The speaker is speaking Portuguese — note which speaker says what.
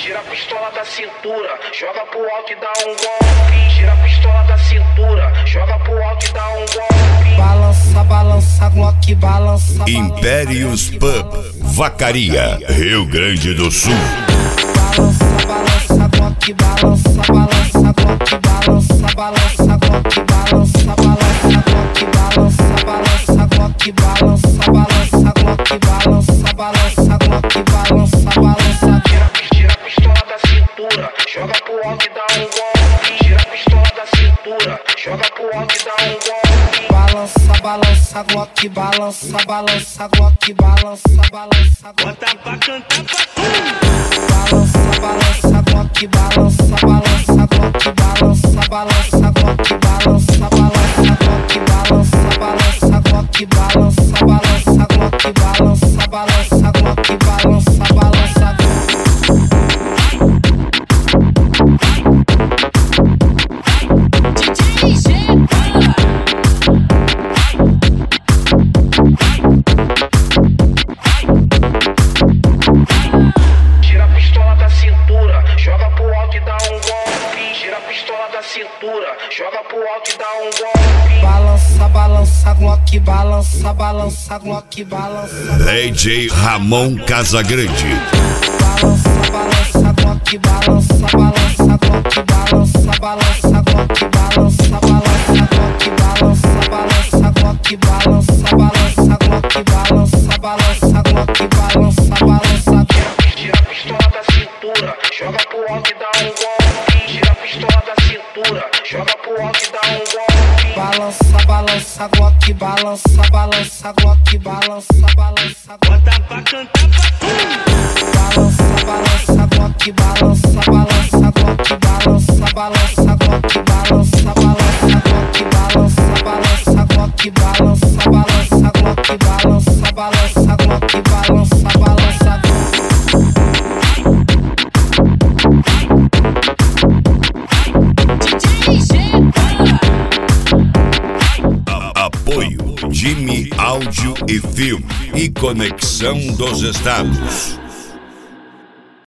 Speaker 1: Gira a pistola da cintura, joga pro alto e dá um golpe. Gira a pistola da cintura, joga pro alto e dá um golpe.
Speaker 2: Balança, balança, Glock, balança.
Speaker 3: Impérios Pub, Vacaria, Rio Grande do Sul.
Speaker 2: Balança, balança, Glock, balança, balança, Glock, balança, balança, Glock, balança, balança, Glock, balança, balança, Glock, balança, balança, Glock, balança, balança, Glock, balança, balança.
Speaker 1: Gira a pistola da cintura, joga pro alto e dá um golpe. Gira a pistola da cintura, joga pro alto e dá um golpe.
Speaker 2: Balança, balança, Glock, balança, balança, Glock, balança, balança.
Speaker 4: Bota pra cantar pra
Speaker 2: Balança, balança, Glock, balança, balança, Glock, balança, balança, Glock, balança, balança, Glock, balança, balança, Glock, balança, balança, Glock, balança, balança, Glock, balança, balança.
Speaker 1: Gira a pistola da cintura, joga pro alto e dá um golpe. Gira a pistola da cintura, joga pro alto e dá um golpe.
Speaker 2: Balança, balança, Glock, balança, balança, Glock, balança.
Speaker 3: DJ Ramon Casagrande.
Speaker 2: Balança, balança, Glock, balança, balança, Glock, balança, balança, Glock, balança, balança, Glock, balança, balança, Glock, balança, balança, Glock, balança, balança, Glock, balança, balança.
Speaker 1: Gira a pistola da cintura, joga pro alto e dá um golpe. Gira a pistola da cintura, joga pro alto e dá um golpe.
Speaker 2: Balança, balança, Glock, balança, balança, Glock, balança, balança.
Speaker 4: bota pra cantar pra
Speaker 2: Balança, balança, Glock, balança, balança, Glock, balança, balança, Glock, balança, balança, Glock, balança, balança, Glock, balança, balança, Glock, balança, balança, Glock, balança, balança.
Speaker 3: Apoio Jimmy Áudio e Filme e Conexão dos Estados.